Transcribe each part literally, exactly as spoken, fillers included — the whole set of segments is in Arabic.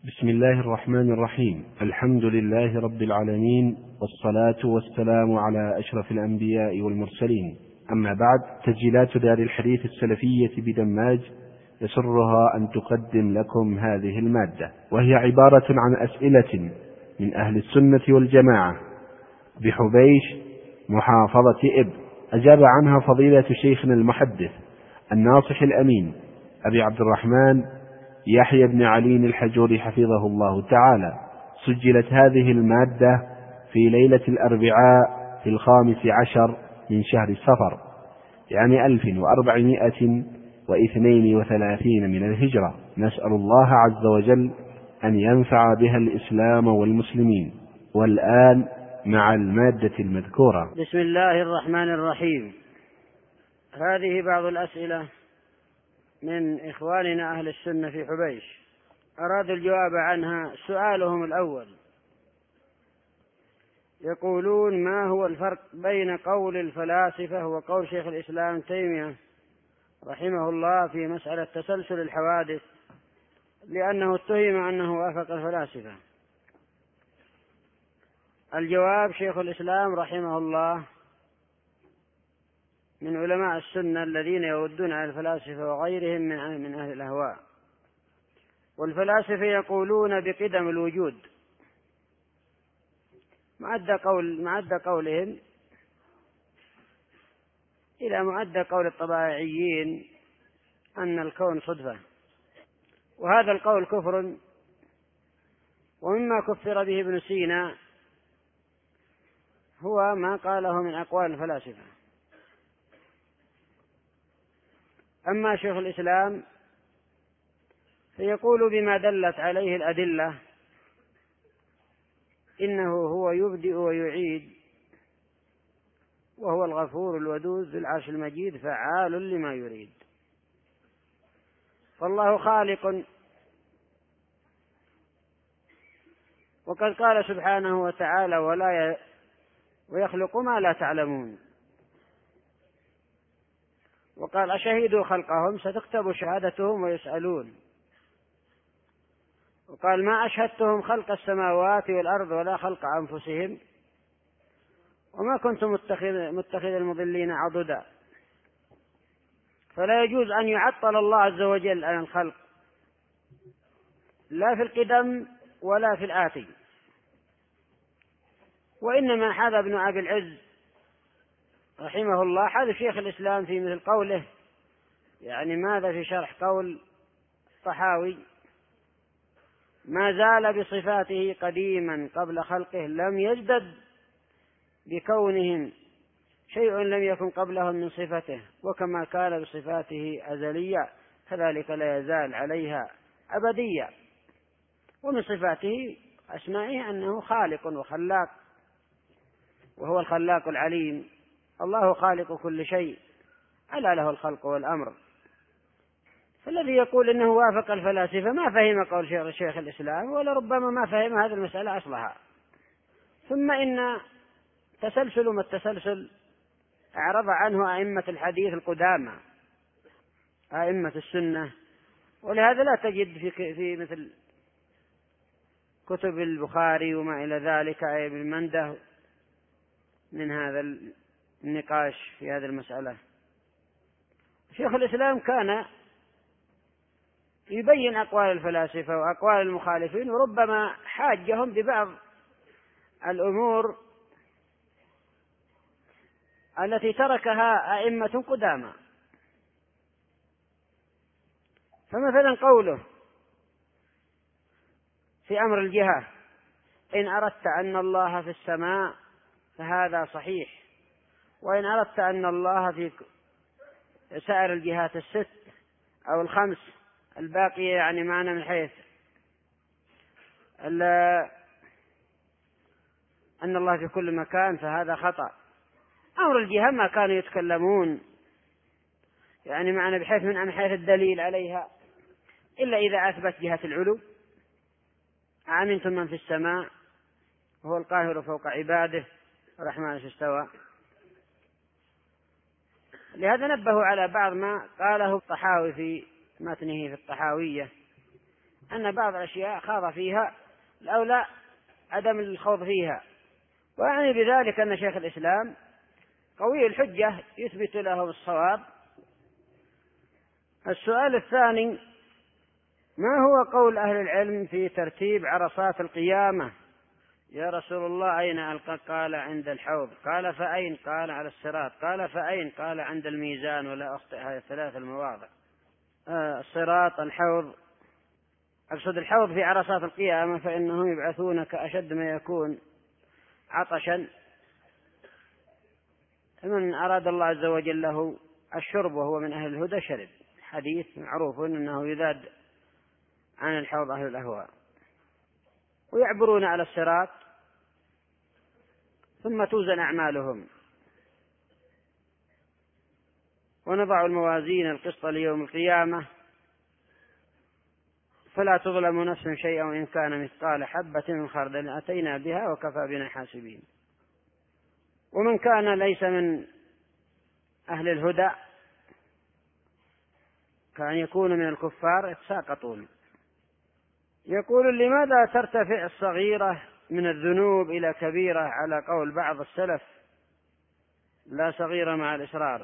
بسم الله الرحمن الرحيم. الحمد لله رب العالمين، والصلاة والسلام على أشرف الأنبياء والمرسلين. أما بعد، تسجيلات دار الحديث السلفية بدماج يسرها أن تقدم لكم هذه المادة، وهي عبارة عن أسئلة من أهل السنة والجماعة بحبيش محافظة إب، أجاب عنها فضيلة شيخنا المحدث الناصح الأمين أبي عبد الرحمن يحيى بن علي الحجوري حفظه الله تعالى. سجلت هذه المادة في ليلة الأربعاء في الخامس عشر من شهر الصفر، يعني ألف وأربعمائة واثنين وثلاثين من الهجرة. نسأل الله عز وجل أن ينفع بها الإسلام والمسلمين. والآن مع المادة المذكورة. بسم الله الرحمن الرحيم. هذه بعض الأسئلة من إخواننا أهل السنة في حبيش، أرادوا الجواب عنها. سؤالهم الأول: يقولون: ما هو الفرق بين قول الفلاسفة وقول شيخ الإسلام تيمية رحمه الله في مسألة تسلسل الحوادث، لأنه اتهم أنه وافق الفلاسفة؟ الجواب: شيخ الإسلام رحمه الله من علماء السنة الذين يودون على الفلاسفة وغيرهم من أهل الأهواء. والفلاسفة يقولون بقدم الوجود، معد قول معد قولهم إلى معد قول الطبائعيين أن الكون صدفة، وهذا القول كفر، ومما كفر به ابن سينا هو ما قاله من أقوال الفلاسفة. أما شيخ الإسلام فيقول بما دلت عليه الأدلة، إنه هو يبدئ ويعيد، وهو الغفور الودود ذو العرش المجيد فعال لما يريد. فالله خالق، وقد قال سبحانه وتعالى: ولا ويخلق ما لا تعلمون. وقال: أشهدوا خلقهم ستكتب شهادتهم ويسألون. وقال: ما أشهدتهم خلق السماوات والأرض ولا خلق أنفسهم وما كنت متخذ, متخذ المضلين عضدا. فلا يجوز أن يعطل الله عز وجل عن الخلق، لا في القدم ولا في الآتي. وإنما حذا ابن أبي العز رحمه الله حذف شيخ الإسلام في مثل قوله، يعني ماذا في شرح قول الطحاوي: ما زال بصفاته قديما قبل خلقه، لم يجدد بكونهم شيء لم يكن قبلهم من صفته، وكما كان بصفاته أزليا كذلك لا يزال عليها أبديا. ومن صفاته أسمائه أنه خالق وخلاق، وهو الخلاق العليم. الله خالق كل شيء، ألا له الخلق والأمر. فالذي يقول إنه وافق الفلاسفة ما فهم قول شيخ الإسلام، ولربما ما فهم هذه المسألة أصلها. ثم إن تسلسل ما التسلسل أعرض عنه أئمة الحديث القدامى، أئمة السنة، ولهذا لا تجد في, في مثل كتب البخاري وما إلى ذلك أي ابن منده من هذا النقاش في هذه المسألة. شيخ الإسلام كان يبين أقوال الفلاسفة وأقوال المخالفين، وربما حاجهم ببعض الأمور التي تركها أئمة قدامى. فمثلا قوله في أمر الجهة: إن أردت أن الله في السماء فهذا صحيح، وإن أردت أن الله في سائر الجهات الست أو الخمس الباقية، يعني معنى من حيث أن الله في كل مكان، فهذا خطأ. أمر الجهة ما كانوا يتكلمون يعني معنى بحيث من حيث الدليل عليها، إلا إذا أثبت جهة العلو: أأمنتم من في السماء وهو القاهر فوق عباده الرحمن استوى. لهذا نبهوا على بعض ما قاله الطحاوي في متنه في الطحاوية، أن بعض الأشياء خاض فيها الأولى عدم الخوض فيها، وأعني بذلك أن شيخ الإسلام قوي الحجة يثبت له الصواب. السؤال الثاني: ما هو قول أهل العلم في ترتيب عرصات القيامة؟ يا رسول الله أين ألقى؟ قال عند الحوض. قال فأين؟ قال على الصراط. قال فأين؟ قال عند الميزان. ولا أخطئ هذه الثلاث المواضع. آه الصراط، الحوض. أقصد الحوض في عرصات القيامة، فإنهم يبعثون كأشد ما يكون عطشا، من أراد الله عز وجل له الشرب وهو من أهل الهدى شرب. حديث معروف أنه يذاد عن الحوض أهل الأهواء. ويعبرون على الصراط ثم توزن أعمالهم، ونضع الموازين القسط ليوم القيامة فلا تظلم نفس شيئا وإن كان مثقال حبة من خردل أتينا بها وكفى بنا حاسبين. ومن كان ليس من أهل الهدى كان يكون من الكفار يتساقطون. يقول: لماذا ترتفع الصغيرة من الذنوب إلى كبيرة على قول بعض السلف لا صغيرة مع الإصرار؟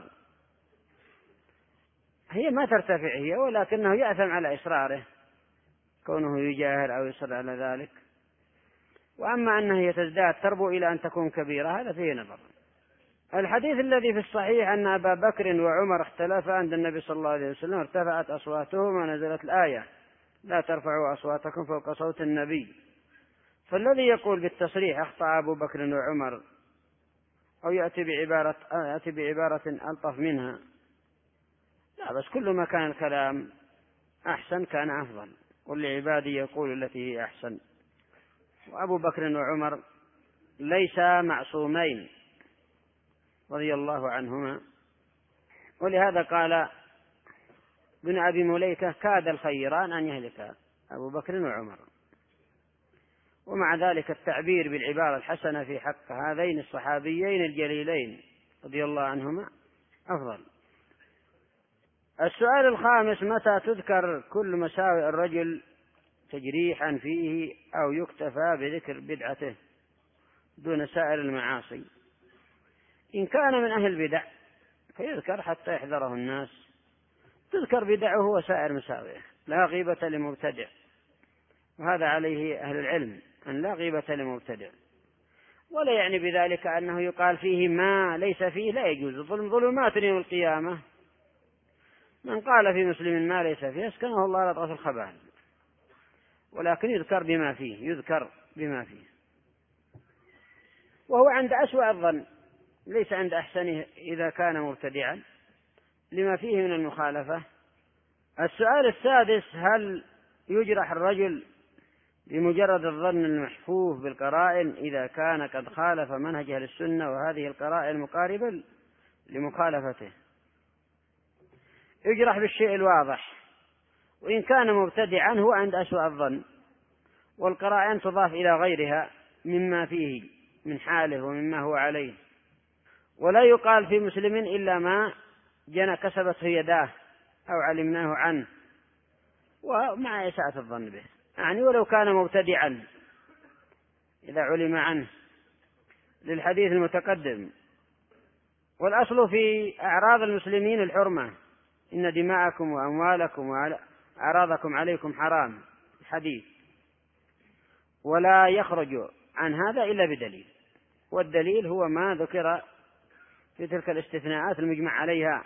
هي ما ترتفع هي، ولكنه يأثم على إصراره كونه يجاهر أو يصر على ذلك. وأما أنه هي تزداد تربو إلى أن تكون كبيرة هذا فيه نظر. الحديث الذي في الصحيح أن أبا بكر وعمر اختلفا عند النبي صلى الله عليه وسلم ارتفعت أصواتهما ونزلت الآية لا ترفعوا أصواتكم فوق صوت النبي. فالذي يقول بالتصريح أخطأ أبو بكر وعمر أو يأتي بعبارة, يأتي بعبارة ألطف منها، لا، بس كل ما كان الكلام أحسن كان أفضل. قل لعبادي يقول التي هي أحسن. وأبو بكر وعمر ليسا معصومين رضي الله عنهما، ولهذا قال ابن أبي مليكة: كاد الخيران أن يهلكا أبو بكر وعمر. ومع ذلك التعبير بالعبارة الحسنة في حق هذين الصحابيين الجليلين رضي الله عنهما أفضل. السؤال الخامس: متى تذكر كل مساوئ الرجل تجريحا فيه أو يكتفى بذكر بدعته دون سائر المعاصي؟ إن كان من أهل البدع فيذكر حتى يحذره الناس، تذكر بدعه وسائر مساوئه، لا غيبة لمبتدع، وهذا عليه أهل العلم أن لا غيبة لمبتدع. ولا يعني بذلك أنه يقال فيه ما ليس فيه، لا يجوز. ظلم ظلمات يوم القيامة، من قال في مسلم ما ليس فيه اسكنه الله لطغة الخبال. ولكن يذكر بما فيه، يذكر بما فيه، وهو عند أسوأ الظن ليس عند أحسنه إذا كان مبتدعا لما فيه من المخالفة. السؤال السادس: هل يجرح الرجل بمجرد الظن المحفوف بالقرائن إذا كان قد خالف منهج أهل السنة وهذه القرائن مقاربة لمخالفته؟ يجرح بالشيء الواضح، وإن كان مبتدعا هو عند أسوأ الظن، والقرائن تضاف إلى غيرها مما فيه من حاله ومما هو عليه. ولا يقال في مسلم إلا ما جنى كسبته يداه أو علمناه عنه، ومع إساءة الظن به، يعني ولو كان مبتدعا إذا علم عنه، للحديث المتقدم. والأصل في أعراض المسلمين الحرمة: إن دماءكم وأموالكم وأعراضكم عليكم حرام، الحديث. ولا يخرج عن هذا إلا بدليل، والدليل هو ما ذكر في تلك الاستثناءات المجمع عليها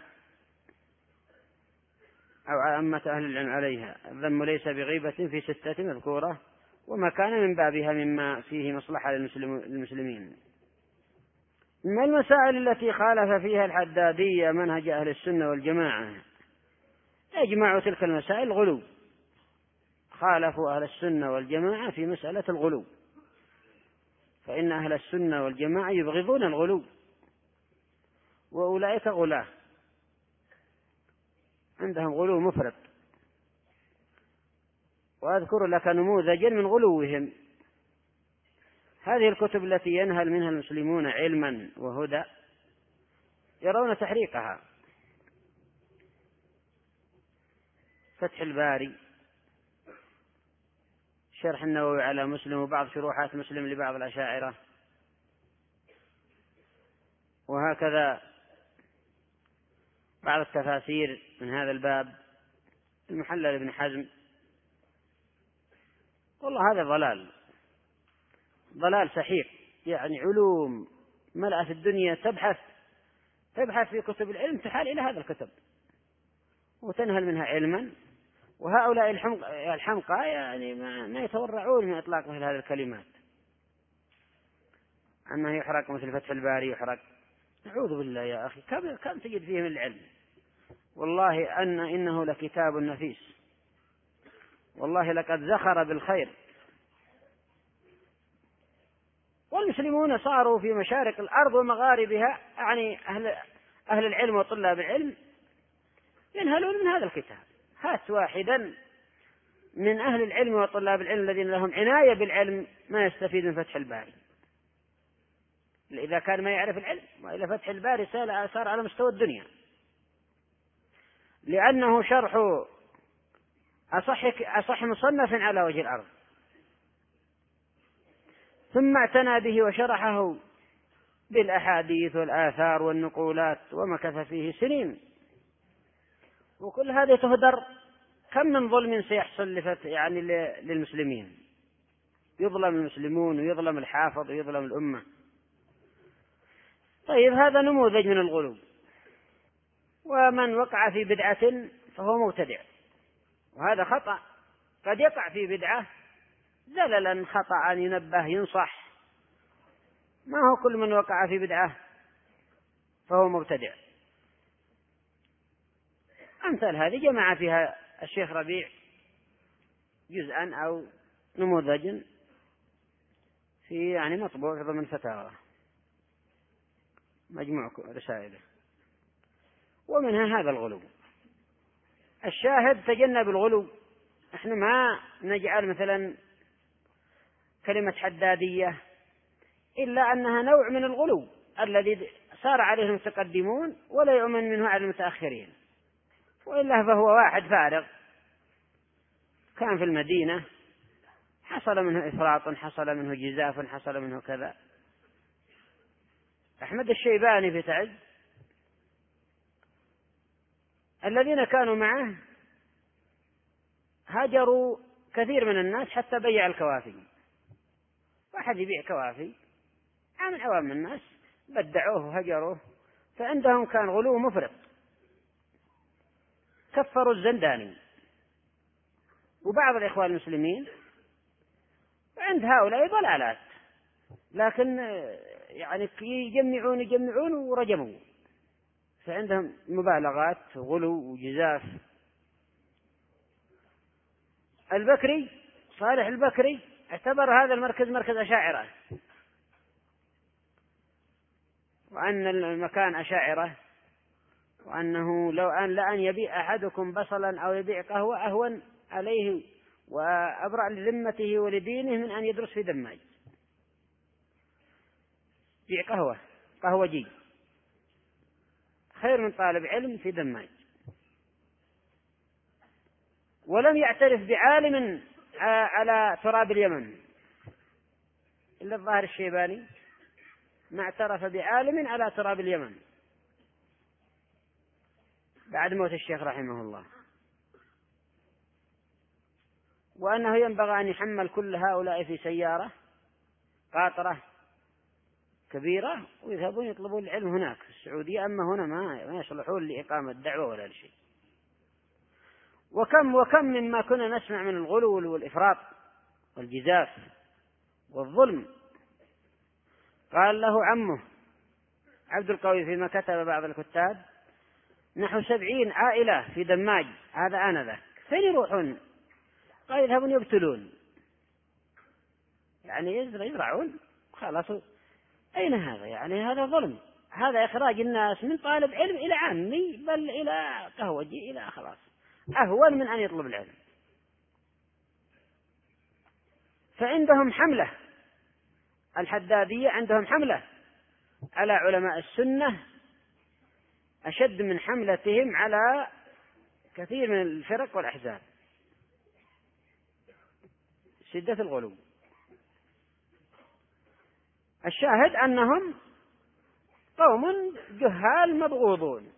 أو عامة أهل العلم عليها. الذم ليس بغيبة في ستة مذكورة، وما كان من بابها مما فيه مصلحة للمسلمين. من المسائل التي خالف فيها الحدادية منهج أهل السنة والجماعة، يجمع تلك المسائل الغلو، خالفوا أهل السنة والجماعة في مسألة الغلو، فإن أهل السنة والجماعة يبغضون الغلو، وأولئك غلاة عندهم غلو مفرط. وأذكر لك نموذجا من غلوهم: هذه الكتب التي ينهل منها المسلمون علما وهدى يرون تحريقها، فتح الباري شرح النووي على مسلم وبعض شروحات مسلم لبعض الأشاعرة، وهكذا بعض التفاسير من هذا الباب، المحلل ابن حزم. والله هذا ضلال ضلال سحيق، يعني علوم ملأت الدنيا تبحث تبحث في كتب العلم تحال إلى هذا الكتب وتنهل منها علما، وهؤلاء الحمقى يعني ما يتورعون من إطلاق مثل هذه الكلمات، أنه يحرق مثل فتح الباري يحرق. نعوذ بالله يا أخي، كم كم تجد فيه من العلم. والله أن إنه لكتاب نفيس، والله لقد زخر بالخير. والمسلمون صاروا في مشارق الأرض ومغاربها، يعني أهل, أهل العلم وطلاب العلم ينهلون من هذا الكتاب. هات واحدا من أهل العلم وطلاب العلم الذين لهم عناية بالعلم ما يستفيد من فتح الباري، إذا كان ما يعرف العلم. وإلى فتح الباري صار على مستوى الدنيا، لأنه شرح أصح, أصح مصنف على وجه الأرض، ثم اعتنى به وشرحه بالأحاديث والآثار والنقولات ومكث فيه سنين. وكل هذا تهدر. كم من ظلم سيحصل لفت يعني للمسلمين، يظلم المسلمون ويظلم الحافظ ويظلم الأمة. طيب هذا نموذج من الغلو. ومن وقع في بدعة فهو مبتدع، وهذا خطأ. قد يقع في بدعة زللا خطأ ينبه ينصح، ما هو كل من وقع في بدعة فهو مبتدع. أمثال هذه جمع فيها الشيخ ربيع جزءا أو نموذج في يعني مطبوع ضمن فتاوى مجموع رسائله، ومنها هذا الغلو. الشاهد تجنب الغلو. احنا ما نجعل مثلا كلمة حدادية إلا أنها نوع من الغلو الذي صار عليه المتقدمون ولا يؤمن منه على المتأخرين، وإلا فهو واحد فارغ كان في المدينة حصل منه إفراط، حصل منه جزاف، حصل منه كذا. أحمد الشيباني في تعز الذين كانوا معه هاجروا كثير من الناس حتى بيع الكوافي. واحد يبيع كوافي من عوام الناس بدعوه وهجروه، فعندهم كان غلو مفرط، كفروا الزنداني وبعض الإخوان المسلمين. وعند هؤلاء ضلالات، لكن يعني يجمعون يجمعون ورجموا، فعندهم مبالغات غلو وجزاف. البكري صالح البكري اعتبر هذا المركز مركز أشاعرة، وأن المكان أشاعرة، وأنه لو أن لأن يبيع أحدكم بصلا أو يبيع قهوة أهون عليه وأبرأ لذمته ولدينه من أن يدرس في دماج. بيع قهوة قهوجي خير من طالب علم في دماج. ولم يعترف بعالم على تراب اليمن إلا الظاهر الشيباني، ما اعترف بعالم على تراب اليمن بعد موت الشيخ رحمه الله. وأنه ينبغي أن يحمل كل هؤلاء في سيارة قاطرة كبيرة ويذهبون يطلبون العلم هناك في السعودية، أما هنا ما يصلحون لإقامة الدعوة ولا لشيء. وكم وكم مما كنا نسمع من الغلو والإفراط والجزاف والظلم. قال له عمه عبد القوي فيما كتب بعض الكتاب: نحو سبعين عائلة في دماج هذا آنذاك، فين يروحون؟ قال يذهبون يبتلون، يعني يزرعون خلاص. أين هذا؟ يعني هذا ظلم، هذا إخراج الناس من طالب علم إلى عامي، بل إلى قهوجي، إلى خلاص أهون من أن يطلب العلم. فعندهم حملة الحدادية، عندهم حملة على علماء السنة أشد من حملتهم على كثير من الفرق والأحزاب. شدة الغلو. الشاهد أنهم قوم جهال مبغوضون،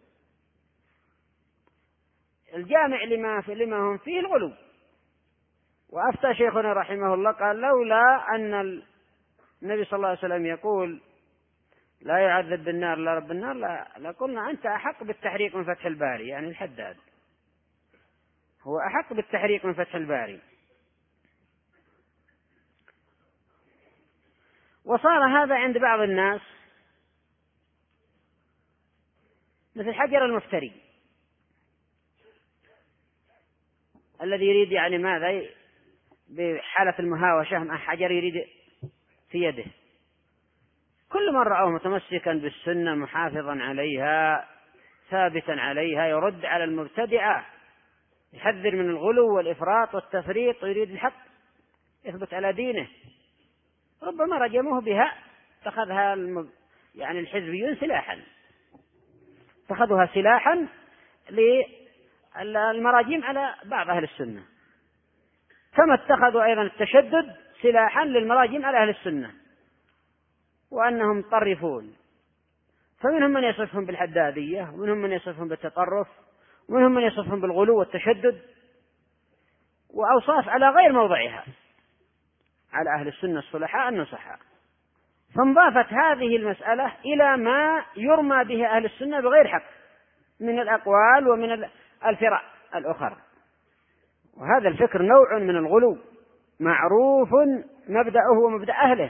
الجامع لما, لما هم فيه الغلو. وأفتى شيخنا رحمه الله قال لولا أن النبي صلى الله عليه وسلم يقول لا يعذب بالنار لا رب النار لا لقلنا أنت أحق بالتحريق من فتح الباري، يعني الحداد هو أحق بالتحريق من فتح الباري. وصار هذا عند بعض الناس مثل حجر المفتري الذي يريد يعني ماذا بحالة المهاوشة مع حجر يريد في يده، كل من رأوه متمسكا بالسنة محافظا عليها ثابتا عليها يرد على المبتدعة، يحذر من الغلو والإفراط والتفريط ويريد الحق يثبت على دينه، ربما رجموه بها اتخذها المب... يعني الحزبيون سلاحا، اتخذوها سلاحا للمراجم على بعض أهل السنة، كما اتخذوا أيضا التشدد سلاحا للمراجم على أهل السنة، وأنهم طرفون. فمنهم من يصفهم بالحدادية، ومنهم من يصفهم بالتطرف، ومنهم من يصفهم بالغلو والتشدد، وأوصاف على غير موضعها على أهل السنة الصلحاء النصحاء. فانضافت هذه المسألة إلى ما يرمى به أهل السنة بغير حق من الأقوال ومن الفرع الأخرى، وهذا الفكر نوع من الغلو معروف مبدأه ومبدأ أهله،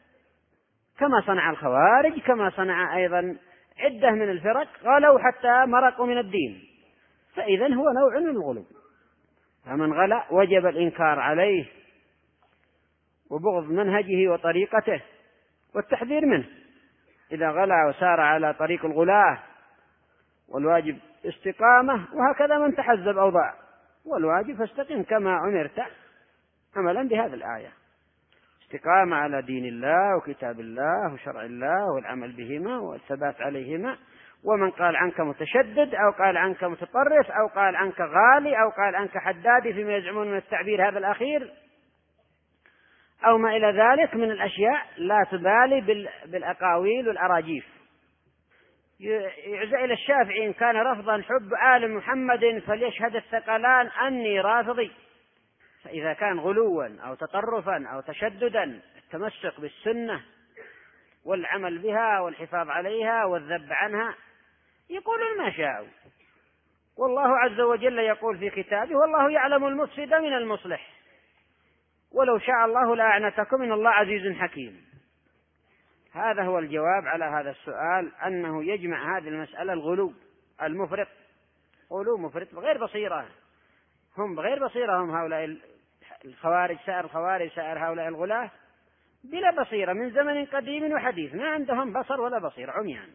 كما صنع الخوارج، كما صنع أيضا عدة من الفرق غلوا حتى مرقوا من الدين، فإذن هو نوع من الغلو. فمن غلا وجب الإنكار عليه وبغض منهجه وطريقته والتحذير منه إذا غلا وسار على طريق الغلاة، والواجب استقامة، وهكذا من تحزب أوضاع، والواجب فاستقم كما أمرت عملا بهذه الآية، استقامة على دين الله وكتاب الله وشرع الله والعمل بهما والثبات عليهما. ومن قال عنك متشدد أو قال عنك متطرف أو قال عنك غالي أو قال عنك حدادي فيما يزعمون من التعبير هذا الأخير أو ما إلى ذلك من الأشياء، لا تبالي بالأقاويل والأراجيف. يعزى إلى الشافعي إن كان رفضا حب آل محمد فليشهد الثقلان أني رافضي. فإذا كان غلوا أو تطرفا أو تشددا التمسك بالسنة والعمل بها والحفاظ عليها والذب عنها يقولون ما شاءوا، والله عز وجل يقول في كتابه والله يعلم المفسد من المصلح ولو شاء الله لأعنتكم إن الله عزيز حكيم. هذا هو الجواب على هذا السؤال، أنه يجمع هذه المسألة الغلو المفرط، غلو مفرط بغير بصيرة، هم بغير بصيرة، هم هؤلاء الخوارج سائر الخوارج سائر هؤلاء الغلاة بلا بصيرة من زمن قديم وحديث، ما عندهم بصر ولا بصير، عميان.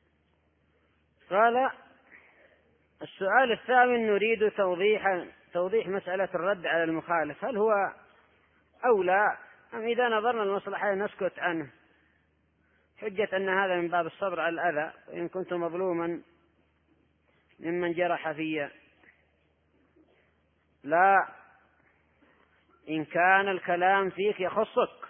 قال السؤال الثامن نريد توضيح توضيح مسألة الرد على المخالف، هل هو أولى أم إذا نظرنا المصلحة نسكت عنه، حجة أن هذا من باب الصبر على الأذى، وإن كنت مظلوما ممن جرح في لا، إن كان الكلام فيك يخصك،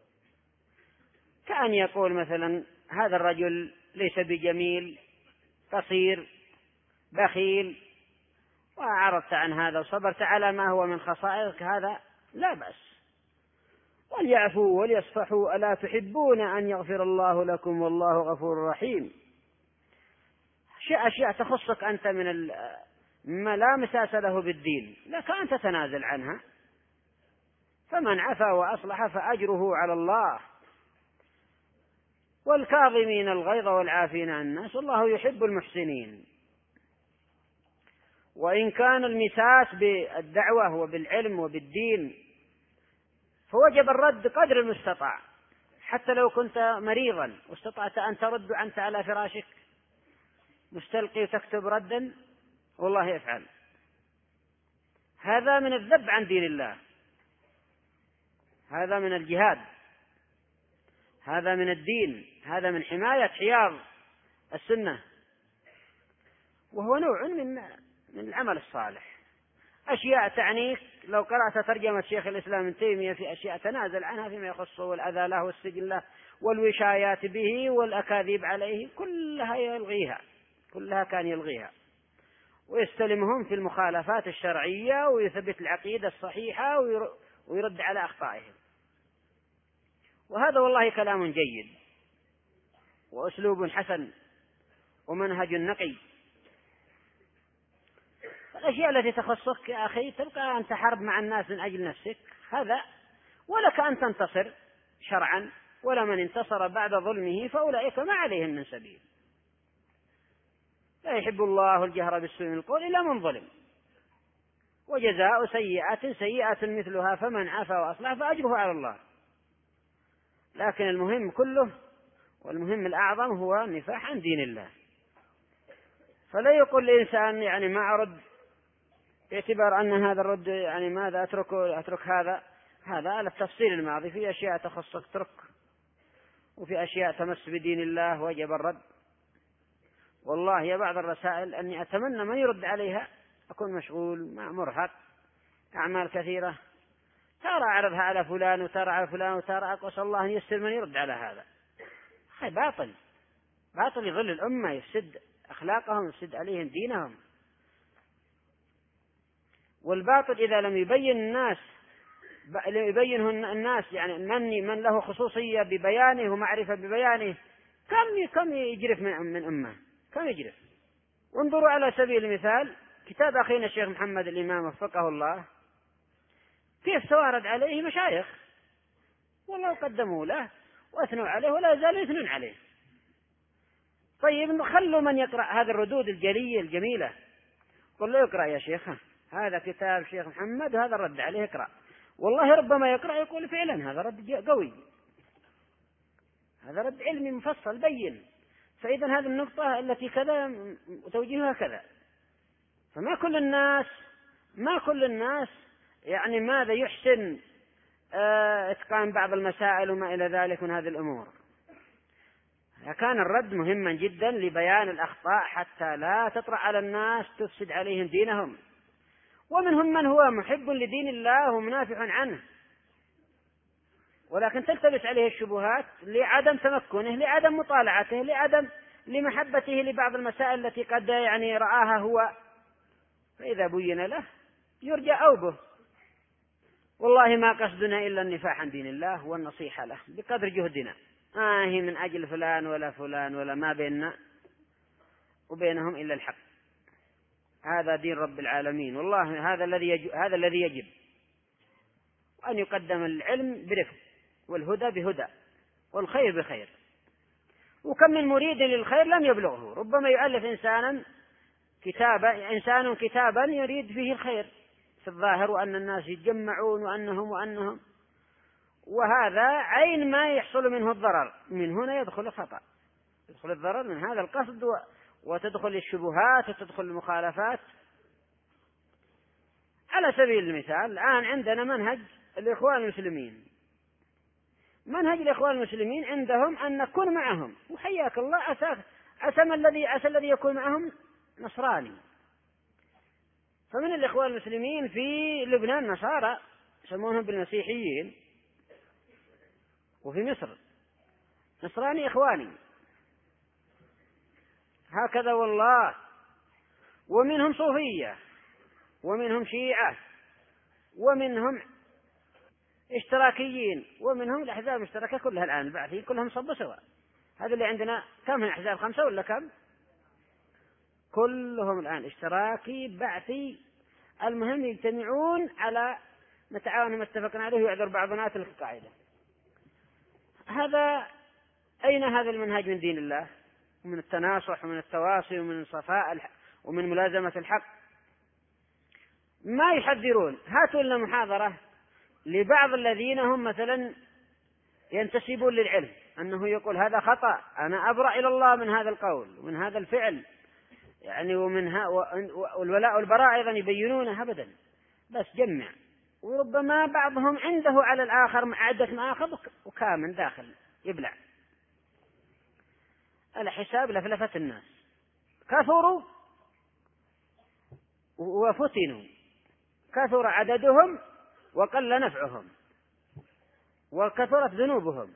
كأن يقول مثلا هذا الرجل ليس بجميل قصير بخيل، وأعرضت عن هذا وصبرت على ما هو من خصائصك، هذا لا بأس، وليعفوا وليصفحوا ألا تحبون أن يغفر الله لكم والله غفور رحيم. أشياء تخصك أنت من ما لا مساس له بالدين لك أن تتنازل عنها، فمن عفا وأصلح فأجره على الله، والكاظمين الغيظ والعافين عن الناس والله يحب المحسنين. وإن كان المساس بالدعوة وبالعلم وبالدين فوجب الرد قدر المستطاع، حتى لو كنت مريضا واستطعت أن ترد أنت على فراشك مستلقي وتكتب ردا والله يفعل، هذا من الذب عن دين الله، هذا من الجهاد، هذا من الدين، هذا من حماية حياض السنة، وهو نوع من من العمل الصالح. أشياء تعنيك لو قرأت ترجمة شيخ الإسلام ابن تيمية في أشياء تنازل عنها فيما يخصه والأذى له والسجن له والوشايات به والأكاذيب عليه كلها يلغيها، كلها كان يلغيها ويستلمهم في المخالفات الشرعية ويثبت العقيدة الصحيحة ويرد على أخطائهم. وهذا والله كلام جيد وأسلوب حسن ومنهج نقي. الأشياء التي تخصك يا أخي تبقى أن تحارب مع الناس من أجل نفسك، هذا ولك أن تنتصر شرعا، ولا من انتصر بعد ظلمه فأولئك ما عليهم من سبيل. لا يحب الله الجهر بالسوء من القول إلا من ظلم، وجزاء سيئة سيئة مثلها فمن عفا وأصلح فأجره على الله. لكن المهم كله والمهم الأعظم هو النفاح عن دين الله. فلا يقول الإنسان يعني ما أرد باعتبار أن هذا الرد يعني ماذا أترك أترك هذا هذا على التفصيل الماضي، في أشياء تخصك ترك، وفي أشياء تمس بدين الله وجب الرد. والله يا بعض الرسائل أني أتمنى من يرد عليها، أكون مشغول مع مرهق أعمال كثيرة، ترى أعرضها على فلان وترى على فلان وترى، أسأل الله أن يسر من يرد على هذا. أخي باطل باطل يضل الأمة، يفسد أخلاقهم، يفسد عليهم دينهم. والباطل إذا لم يبين الناس يبينه الناس يعني من من له خصوصية ببيانه ومعرفة ببيانه كم كم يجرف من من أمة، كم يجرف. وانظروا على سبيل المثال كتاب أخينا الشيخ محمد الإمام وفقه الله، كيف توارد عليه مشايخ والله قدموا له وأثنوا عليه ولا يزالوا يثنون عليه. طيب خلوا من يقرأ هذه الردود الجلية الجميلة، قل له يقرأ يا شيخ هذا كتاب شيخ محمد وهذا الرد عليه اقرأ. والله ربما يقرأ يقول فعلا هذا رد قوي، هذا رد علمي مفصل بين، فإذا هذه النقطة التي كذا توجيهها كذا. فما كل الناس ما كل الناس يعني ماذا يحسن اتقان بعض المسائل وما إلى ذلك من هذه الأمور. كان الرد مهما جدا لبيان الأخطاء حتى لا تطرأ على الناس تفسد عليهم دينهم. ومنهم من هو محب لدين الله ومنافع عنه، ولكن تلتبس عليه الشبهات لعدم تمكنه، لعدم مطالعته، لعدم لمحبته لبعض المسائل التي قد يعني رآها هو، فإذا بين له يرجى أوبه. والله ما قصدنا إلا النفاح عن دين الله والنصيحة له بقدر جهدنا، آه من أجل فلان ولا فلان ولا ما بيننا وبينهم إلا الحق. هذا دين رب العالمين، والله هذا الذي يجب هذا الذي يجب أن يقدم العلم برفق والهدى بهدى والخير بخير. وكم من مريد للخير لم يبلغه، ربما يؤلف إنسانا كتابا إنسان كتابا يريد فيه الخير في الظاهر وأن الناس يتجمعون وأنهم وأنهم وهذا عين ما يحصل منه الضرر، من هنا يدخل الخطأ، يدخل الضرر من هذا القصد وتدخل الشبهات وتدخل المخالفات. على سبيل المثال الآن عندنا منهج الإخوان المسلمين، منهج الإخوان المسلمين عندهم أن نكون معهم، وحياك الله عسى عسى الذي عسى الذي يكون معهم نصراني. فمن الإخوان المسلمين في لبنان نصارى يسمونهم بالمسيحيين، وفي مصر نصراني إخواني، هكذا والله. ومنهم صوفية ومنهم شيعة ومنهم اشتراكيين ومنهم الأحزاب المشتركة كلها الآن البعثيين كلهم صبوا سوا. هذا اللي عندنا كم من أحزاب؟ خمسة ولا كم؟ كلهم الآن اشتراكي بعثي، المهم يجتمعون على نتعاون ما اتفقنا عليه ويعذر بعضنا تلك القاعدة. هذا أين هذا المنهج من دين الله ومن التناصح ومن التواصي ومن صفاء ومن ملازمة الحق؟ ما يحذرون. هاتوا لنا محاضرة لبعض الذين هم مثلا ينتسبون للعلم أنه يقول هذا خطأ، أنا أبرأ إلى الله من هذا القول ومن هذا الفعل يعني، ومنها والولاء والبراء أيضا يبينونه أبدا، بس جمع. وربما بعضهم عنده على الآخر عدة مآخذ وكامن داخل يبلع على حساب لفلفة الناس، كفروا وفتنوا كثر عددهم وقل نفعهم وكثرت ذنوبهم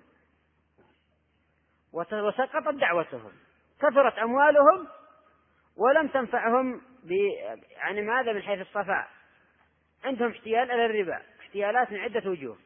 وسقطت دعوتهم، كثرت أموالهم ولم تنفعهم يعني ماذا من حيث الصفاء، عندهم احتيال على الربا، احتيالات من عدة وجوه.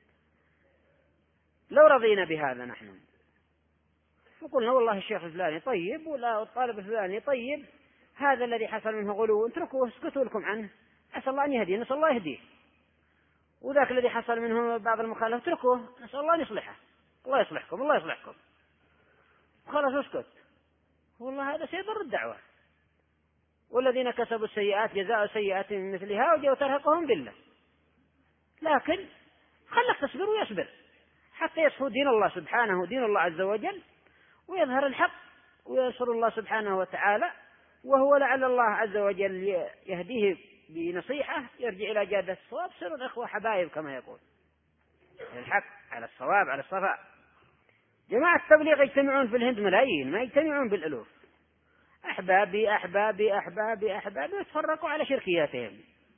لو رضينا بهذا نحن وقلنا والله الشيخ الفلاني طيب ولا الطالب الفلاني طيب، هذا الذي حصل منه غلو اتركوه اسكتوا لكم عنه، أسأل الله أن يهديه، نسأل الله يهديه، وذاك الذي حصل منه بعض المخالفة اتركوه، نسأل الله أن يصلحه، الله يصلحكم الله يصلحكم، خلاص اسكت، والله هذا سيضر الدعوة. والذين كسبوا السيئات جزاء سيئات مثلها وجاءوا ترهقهم بالله. لكن خلك تصبر ويصبر حتى يصفو دين الله سبحانه ودين الله عز وجل ويظهر الحق وينصر الله سبحانه وتعالى، وهو لعل الله عز وجل يهديه بنصيحة يرجع إلى جادة الصواب. سر الإخوة حبايب كما يقول، الحق على الصواب على الصفاء. جماعة التبليغ يجتمعون في الهند ملايين، ما يجتمعون بالألوف، أحبابي أحبابي أحبابي أحبابي يتفرقوا على شركياتهم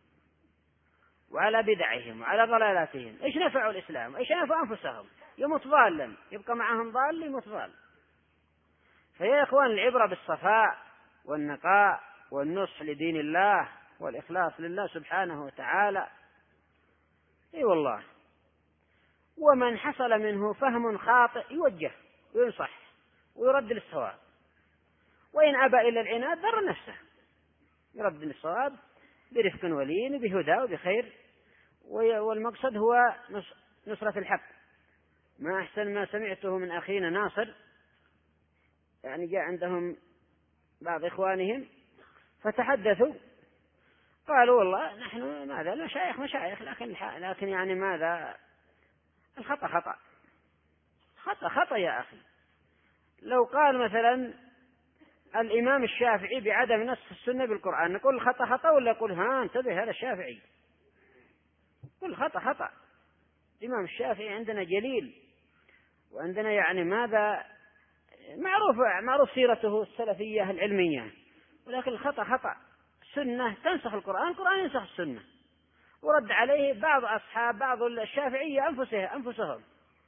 وعلى بدعهم وعلى ضلالاتهم. إيش نفعوا الإسلام؟ إيش نفعوا أنفسهم؟ يموت ضالا، يبقى معهم ضال يموت ضال. فيا إخوان العبرة بالصفاء والنقاء والنصح لدين الله والإخلاص لله سبحانه وتعالى. اي والله. ومن حصل منه فهم خاطئ يوجه وينصح ويرد للصواب، وإن أبى إلا العناد ضر نفسه، يرد للصواب برفق ولين بهدى وبخير. والمقصد هو نصرة الحق. ما أحسن ما سمعته من أخينا ناصر، يعني جاء عندهم بعض إخوانهم فتحدثوا قالوا والله نحن ماذا المشايخ مشايخ لكن لكن يعني ماذا الخطأ خطأ خطأ خطأ يا أخي. لو قال مثلا الإمام الشافعي بعدم نص السنة بالقرآن نقول الخطأ خطأ، ولا يقول ها انتبه هذا الشافعي؟ قل خطأ خطأ. الإمام الشافعي عندنا جليل، وعندنا يعني ماذا معروف معروف سيرته السلفية العلمية، ولكن الخطأ خطأ. السنة تنسخ القرآن، القرآن ينسخ السنة. ورد عليه بعض أصحاب بعض الشافعية أنفسهم.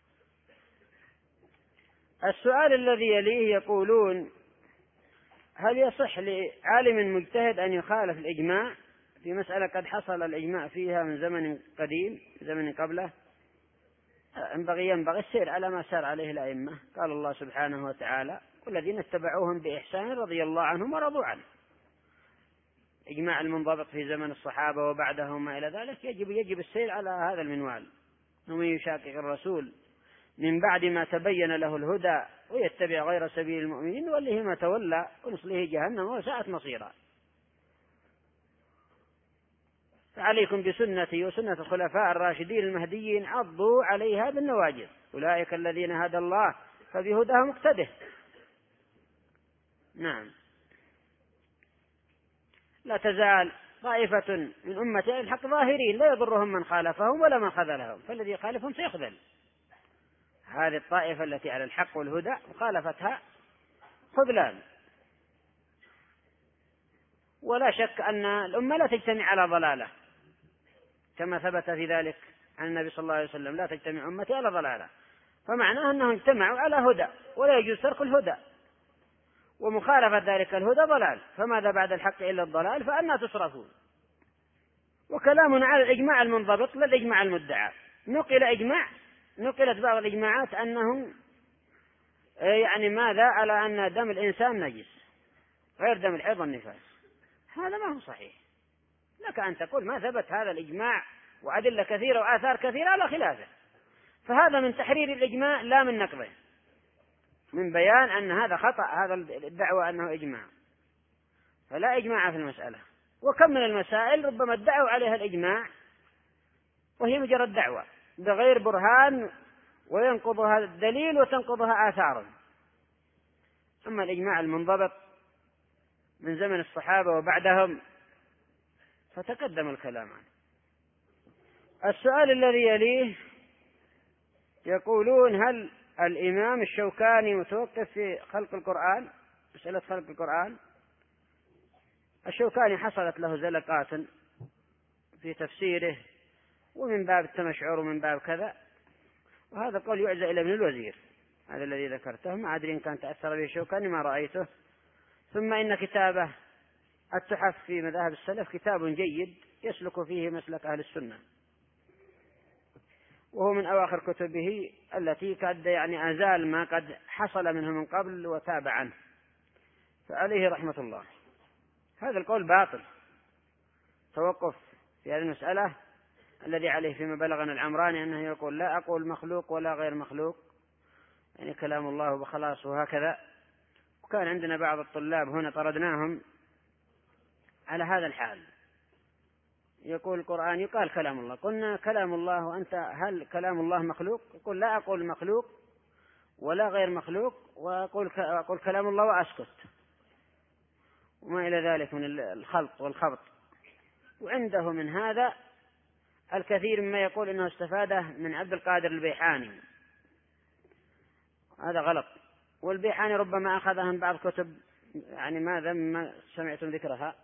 السؤال الذي يليه يقولون هل يصح لعالم مجتهد أن يخالف الإجماع في مسألة قد حصل الإجماع فيها من زمن قديم زمن قبله؟ ينبغي ينبغي السير على ما سار عليه الأئمة. قال الله سبحانه وتعالى والذين اتبعوهم بإحسان رضي الله عنهم ورضوا عنه. إجماع المنضبط في زمن الصحابة وبعدهم ما إلى ذلك يجب يجب السير على هذا المنوال. ومن يشاقق الرسول من بعد ما تبين له الهدى ويتبع غير سبيل المؤمنين نوله ما تولى ونصله جهنم وساءت مصيرا. فعليكم بسنتي وسنة الخلفاء الراشدين المهديين عضوا عليها بالنواجذ، أولئك الذين هدى الله فبهداه مقتده. نعم. لا تزال طائفة من أمة الحق ظاهرين لا يضرهم من خالفهم ولا من خذلهم، فالذي يخالفهم سيخذل. هذه الطائفة التي على الحق والهدى مخالفتها خذلان. ولا شك أن الأمة لا تجتمع على ضلالة، كما ثبت في ذلك عن النبي صلى الله عليه وسلم لا تجتمع أمتي على ضلالة، فمعناه أنهم اجتمعوا على هدى ولا يجوز ترك الهدى، ومخالفة ذلك الهدى ضلال، فماذا بعد الحق إلا الضلال، فأنا تصرفون. وكلامنا على الإجماع المنضبط لا الإجماع المدعى. نقل إجماع نقلت بعض الإجماعات أنه يعني ماذا على أن دم الإنسان نجس غير دم الحيض والنفاس، هذا ما هو صحيح. لك أن تقول ما ثبت هذا الإجماع وأدلة كثيرة وآثار كثيرة على خلافه، فهذا من تحرير الإجماع لا من نقضه، من بيان أن هذا خطأ، هذا الدعوة أنه إجماع، فلا إجماع في المسألة. وكم من المسائل ربما ادعوا عليها الإجماع وهي مجرد دعوة بغير برهان وينقضها الدليل وتنقضها آثار. أما الإجماع المنضبط من زمن الصحابة وبعدهم فتقدم الكلام عنه. السؤال الذي يليه يقولون هل الإمام الشوكاني متوقف في خلق القرآن، مسألة خلق القرآن؟ الشوكاني حصلت له زلقات في تفسيره ومن باب التمشعر ومن باب كذا، وهذا قول يعزى إلى ابن الوزير هذا الذي ذكرته، ما أدري إن كان تأثر به شوكاني ما رأيته. ثم إن كتابه التحف في مذاهب السلف كتاب جيد يسلك فيه مسلك أهل السنة، وهو من أواخر كتبه التي قد يعني أزال ما قد حصل منه من قبل وتاب عنه، فعليه رحمة الله. هذا القول باطل، توقف في هذه المسألة الذي عليه فيما بلغنا العمراني أنه يقول لا أقول مخلوق ولا غير مخلوق، يعني كلام الله وخلاص وهكذا. وكان عندنا بعض الطلاب هنا طردناهم على هذا الحال، يقول القرآن يقال كلام الله، قلنا كلام الله وأنت هل كلام الله مخلوق؟ يقول لا أقول مخلوق ولا غير مخلوق، وأقول أقول كلام الله وأسكت، وما إلى ذلك من الخلط والخبط. وعنده من هذا الكثير مما يقول إنه استفاده من عبد القادر البيحاني، هذا غلط. والبيحاني ربما أخذها من بعض كتب يعني ماذا ما سمعتم ذكرها،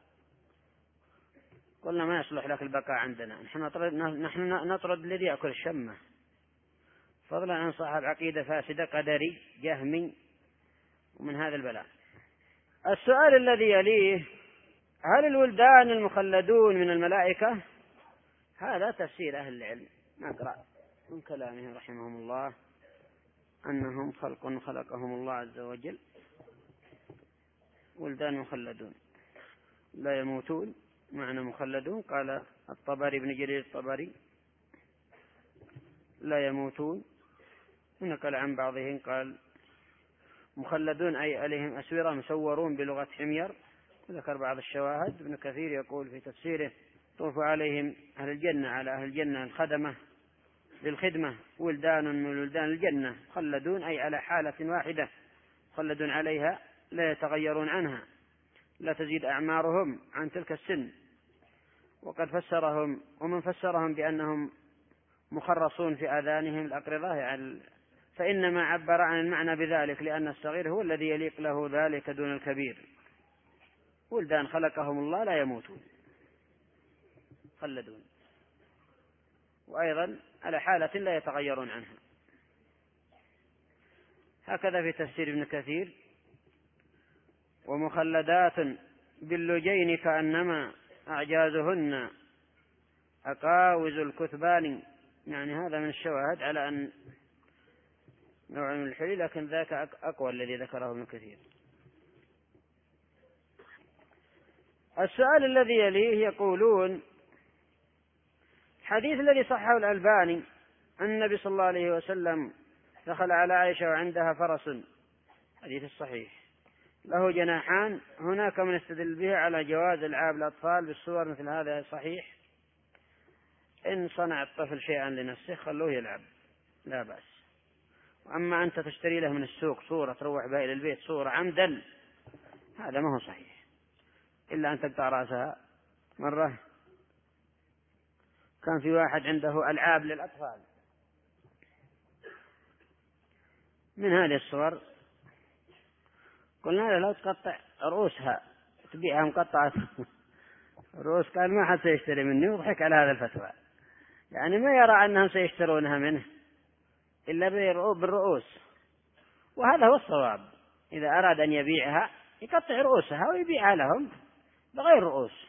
قلنا ما يصلح لك البقاء عندنا، نحن نطرد, نحن نطرد الذي يأكل الشمة، فضلا عن صاحب عقيدة فاسدة قدري جهمي ومن هذا البلاء. السؤال الذي يليه هل الولدان المخلدون من الملائكة؟ هذا تفسير أهل العلم، نقرأ من كلامهم رحمهم الله أنهم خلق خلقهم الله عز وجل، ولدان مخلدون لا يموتون، معنى مخلدون قال الطبري ابن جرير الطبري لا يموتون، ونقل عن بعضهم قال مخلدون أي عليهم أسورة مسورون بلغة حمير، وذكر بعض الشواهد. ابن كثير يقول في تفسيره طوف عليهم أهل الجنة على أهل الجنة الخدمة للخدمة ولدان من ولدان الجنة مخلدون أي على حالة واحدة مخلدون عليها لا يتغيرون عنها، لا تزيد أعمارهم عن تلك السن. وقد فسرهم ومن فسرهم بأنهم مخرصون في آذانهم الأقرضة، يعني فإنما عبر عن المعنى بذلك لأن الصغير هو الذي يليق له ذلك دون الكبير. ولدان خلقهم الله لا يموتون خلدون، وأيضا على حالة لا يتغيرون عنها. هكذا في تفسير ابن كثير ومخلدات باللجين كأنما أعجازهن أقاوز الكثبان، يعني هذا من الشواهد على أن نوع من الحلي، لكن ذاك أقوى الذي ذكره ابن كثير. السؤال الذي يليه يقولون حديث الذي صححه الألباني أن النبي صلى الله عليه وسلم دخل على عائشة وعندها فرس، حديث الصحيح له جناحان، هناك من استدل به على جواز العاب الأطفال بالصور مثل هذا صحيح، إن صنع الطفل شيئا لنفسه خلوه يلعب لا بأس. وأما أنت تشتري له من السوق صورة تروح بها إلى البيت صورة عمدا، هذا ما هو صحيح، إلا أن تقطع رأسها. مرة كان في واحد عنده ألعاب للأطفال من هذه الصور، قلنا له لا تقطع رؤوسها تبيعها مقطعة رؤوس، قال ما حد سيشتري مني، وضحك على هذا الفتوى، يعني ما يرى أنهم سيشترونها منه إلا بالرؤوس، وهذا هو الصواب. إذا أراد أن يبيعها يقطع رؤوسها ويبيعها لهم بغير رؤوس،